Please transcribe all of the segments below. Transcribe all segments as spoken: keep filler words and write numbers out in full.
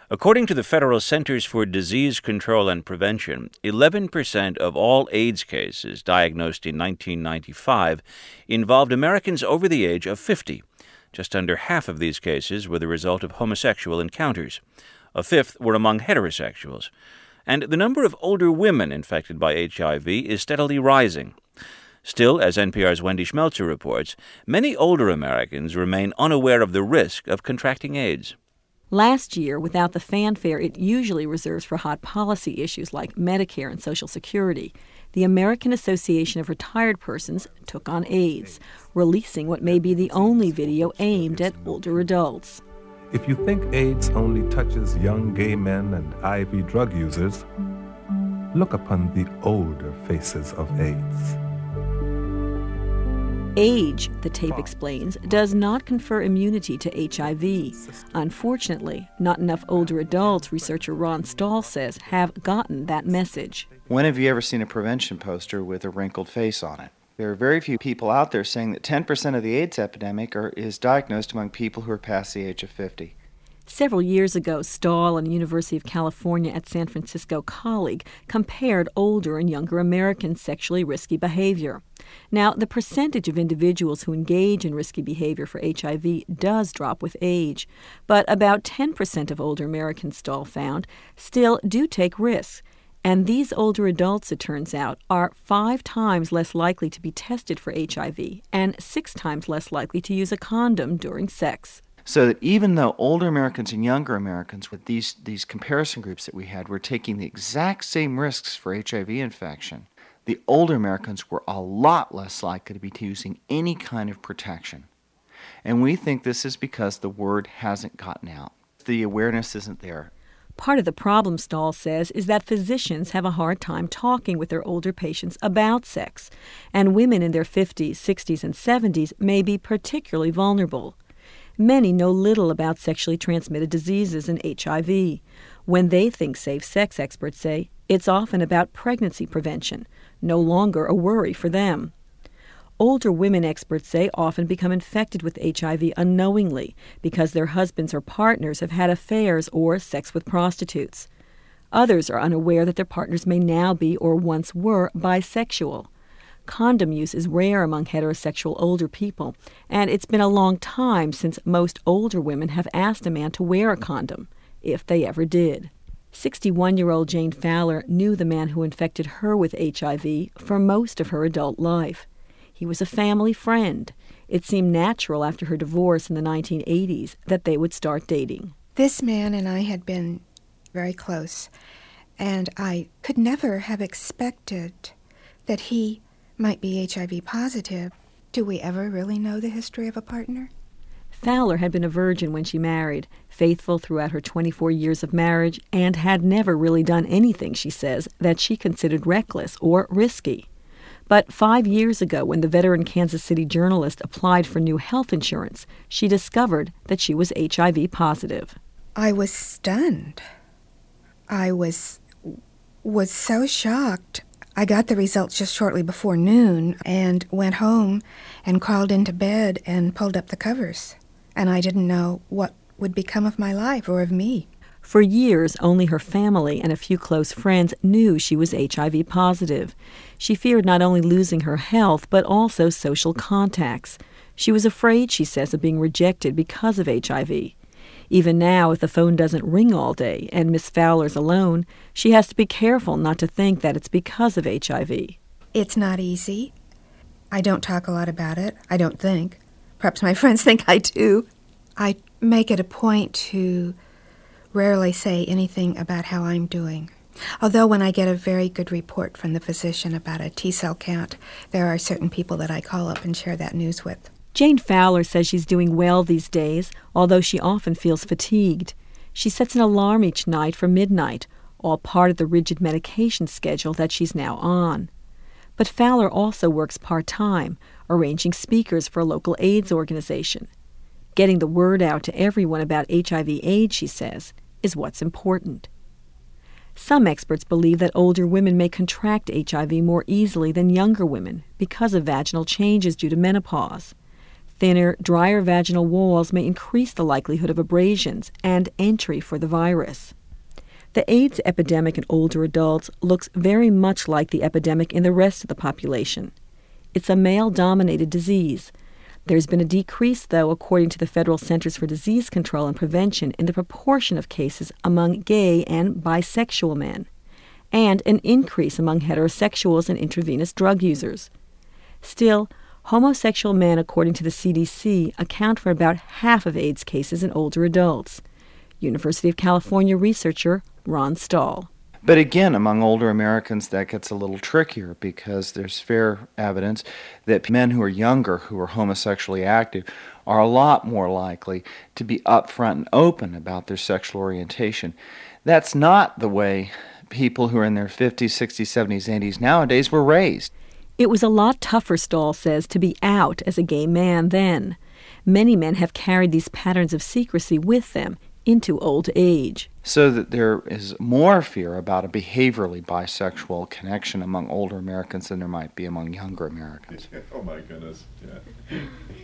According to the Federal Centers for Disease Control and Prevention, eleven percent of all AIDS cases diagnosed in nineteen ninety-five involved Americans over the age of fifty. Just under half of these cases were the result of homosexual encounters. A fifth were among heterosexuals. And the number of older women infected by H I V is steadily rising. Still, as N P R's Wendy Schmelzer reports, many older Americans remain unaware of the risk of contracting AIDS. Last year, without the fanfare it usually reserves for hot policy issues like Medicare and Social Security, the American Association of Retired Persons took on AIDS, releasing what may be the only video aimed at older adults. If you think AIDS only touches young gay men and I V drug users, look upon the older faces of AIDS. Age, the tape explains, does not confer immunity to H I V. Unfortunately, not enough older adults, researcher Ron Stahl says, have gotten that message. When have you ever seen a prevention poster with a wrinkled face on it? There are very few people out there saying that ten percent of the AIDS epidemic are, is diagnosed among people who are past the age of fifty. Several years ago, Stahl and University of California at San Francisco colleague compared older and younger Americans' sexually risky behavior. Now, the percentage of individuals who engage in risky behavior for H I V does drop with age, but about ten percent of older Americans, Stahl found, still do take risks. And these older adults, it turns out, are five times less likely to be tested for H I V and six times less likely to use a condom during sex. So that even though older Americans and younger Americans, with these, these comparison groups that we had, were taking the exact same risks for H I V infection, the older Americans were a lot less likely to be using any kind of protection. And we think this is because the word hasn't gotten out. The awareness isn't there. Part of the problem, Stahl says, is that physicians have a hard time talking with their older patients about sex, and women in their fifties, sixties, and seventies may be particularly vulnerable. Many know little about sexually transmitted diseases and H I V. When they think safe sex, experts say, it's often about pregnancy prevention, no longer a worry for them. Older women, experts say, often become infected with H I V unknowingly because their husbands or partners have had affairs or sex with prostitutes. Others are unaware that their partners may now be or once were bisexual. Condom use is rare among heterosexual older people, and it's been a long time since most older women have asked a man to wear a condom, if they ever did. sixty-one-year-old Jane Fowler knew the man who infected her with H I V for most of her adult life. He was a family friend. It seemed natural after her divorce in the nineteen eighties that they would start dating. This man and I had been very close, and I could never have expected that he might be H I V positive. Do we ever really know the history of a partner? Fowler had been a virgin when she married, faithful throughout her twenty-four years of marriage, and had never really done anything, she says, that she considered reckless or risky. But five years ago, when the veteran Kansas City journalist applied for new health insurance, she discovered that she was H I V positive. I was stunned. I was was so shocked. I got the results just shortly before noon and went home and crawled into bed and pulled up the covers. And I didn't know what would become of my life or of me. For years, only her family and a few close friends knew she was H I V positive. She feared not only losing her health, but also social contacts. She was afraid, she says, of being rejected because of H I V. Even now, if the phone doesn't ring all day and Miss Fowler's alone, she has to be careful not to think that it's because of H I V. It's not easy. I don't talk a lot about it, I don't think. Perhaps my friends think I do. I make it a point to rarely say anything about how I'm doing. Although when I get a very good report from the physician about a T-cell count, there are certain people that I call up and share that news with. Jane Fowler says she's doing well these days, although she often feels fatigued. She sets an alarm each night for midnight, all part of the rigid medication schedule that she's now on. But Fowler also works part-time, arranging speakers for a local AIDS organization. Getting the word out to everyone about H I V AIDS, she says, is what's important. Some experts believe that older women may contract H I V more easily than younger women because of vaginal changes due to menopause. Thinner, drier vaginal walls may increase the likelihood of abrasions and entry for the virus. The AIDS epidemic in older adults looks very much like the epidemic in the rest of the population. It's a male-dominated disease. There's been a decrease, though, according to the Federal Centers for Disease Control and Prevention, in the proportion of cases among gay and bisexual men, and an increase among heterosexuals and intravenous drug users. Still, homosexual men, according to the C D C, account for about half of AIDS cases in older adults. University of California researcher Ron Stahl. But again, among older Americans, that gets a little trickier because there's fair evidence that men who are younger, who are homosexually active, are a lot more likely to be upfront and open about their sexual orientation. That's not the way people who are in their fifties, sixties, seventies, eighties nowadays were raised. It was a lot tougher, Stahl says, to be out as a gay man then. Many men have carried these patterns of secrecy with them into old age. So that there is more fear about a behaviorally bisexual connection among older Americans than there might be among younger Americans. Oh my goodness, yeah.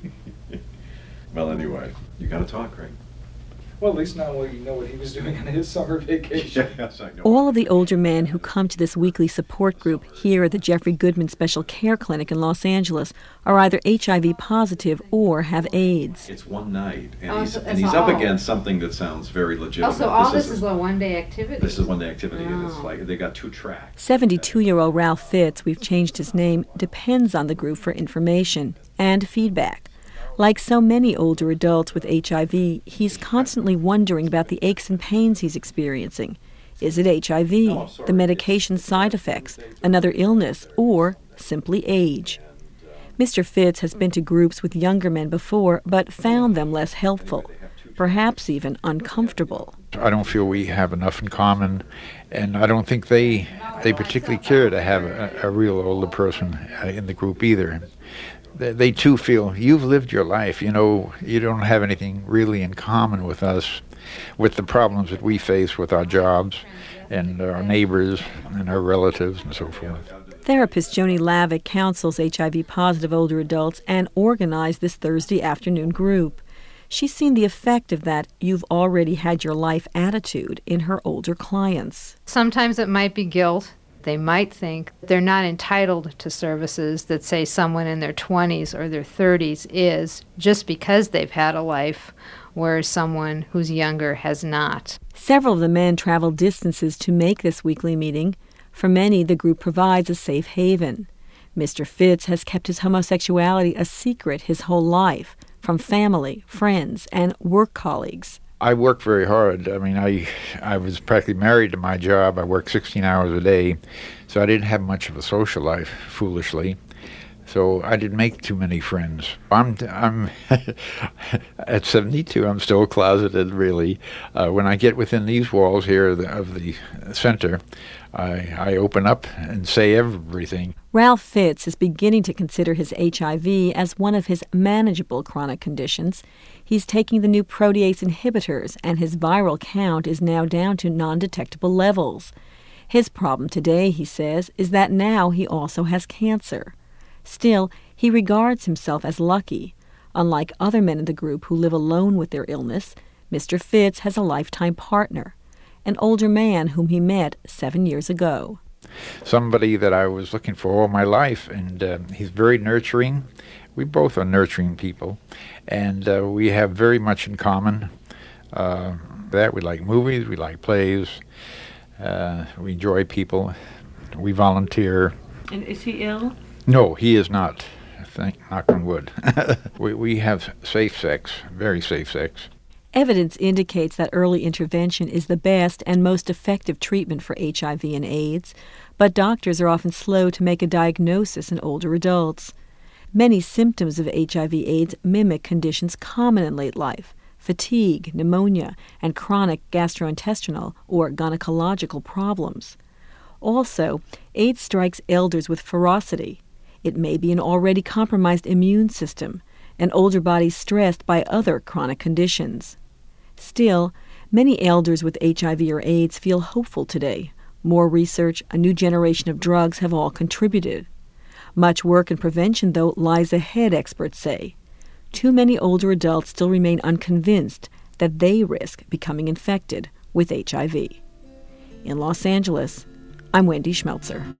Well, anyway, you got to talk, right? Well, at least now we know what he was doing on his summer vacation. Yes, I know. All of the older men who come to this weekly support group here at the Jeffrey Goodman Special Care Clinic in Los Angeles are either H I V positive or have AIDS. It's one night, and Oh, he's, so- and he's so up all- against something that sounds very legitimate. Oh, so all this isn't- is a one-day activity? This is one-day activity, and it's Oh. like they got two tracks. seventy-two-year-old Ralph Fitz, we've changed his name, depends on the group for information and feedback. Like so many older adults with H I V, he's constantly wondering about the aches and pains he's experiencing. Is it H I V, the medication side effects, another illness, or simply age? Mister Fitz has been to groups with younger men before, but found them less helpful, perhaps even uncomfortable. I don't feel we have enough in common, and I don't think they they particularly care to have a, a real older person uh, in the group either. They, they too feel, you've lived your life, you know, you don't have anything really in common with us, with the problems that we face with our jobs and our neighbors and our relatives and so forth. Therapist Joni Lavick counsels H I V-positive older adults and organized this Thursday afternoon group. She's seen the effect of that you've already had your life attitude in her older clients. Sometimes it might be guilt. They might think they're not entitled to services that, say, someone in their twenties or their thirties is, just because they've had a life, whereas someone who's younger has not. Several of the men travel distances to make this weekly meeting. For many, the group provides a safe haven. Mister Fitz has kept his homosexuality a secret his whole life, from family, friends, and work colleagues. I work very hard. I mean, I I was practically married to my job. I worked sixteen hours a day, so I didn't have much of a social life, foolishly. So I didn't make too many friends. I'm I'm at seventy-two. I'm still closeted, really. Uh, when I get within these walls here of the, of the center, I I open up and say everything. Ralph Fitz is beginning to consider his H I V as one of his manageable chronic conditions. He's taking the new protease inhibitors, and his viral count is now down to non-detectable levels. His problem today, he says, is that now he also has cancer. Still, he regards himself as lucky. Unlike other men in the group who live alone with their illness, Mister Fitz has a lifetime partner, an older man whom he met seven years ago. Somebody that I was looking for all my life, and uh, he's very nurturing. We both are nurturing people, and uh, we have very much in common. Uh, that we like movies, we like plays, uh, we enjoy people, we volunteer. And is he ill? No, he is not. Thank knock on wood. we we have safe sex, very safe sex. Evidence indicates that early intervention is the best and most effective treatment for H I V and AIDS, but doctors are often slow to make a diagnosis in older adults. Many symptoms of H I V AIDS mimic conditions common in late life: fatigue, pneumonia, and chronic gastrointestinal or gynecological problems. Also, AIDS strikes elders with ferocity. It may be an already compromised immune system, an older body stressed by other chronic conditions. Still, many elders with H I V or AIDS feel hopeful today. More research, a new generation of drugs have all contributed. Much work and prevention, though, lies ahead, experts say. too many older adults still remain unconvinced that they risk becoming infected with H I V. In Los Angeles, I'm Wendy Schmeltzer.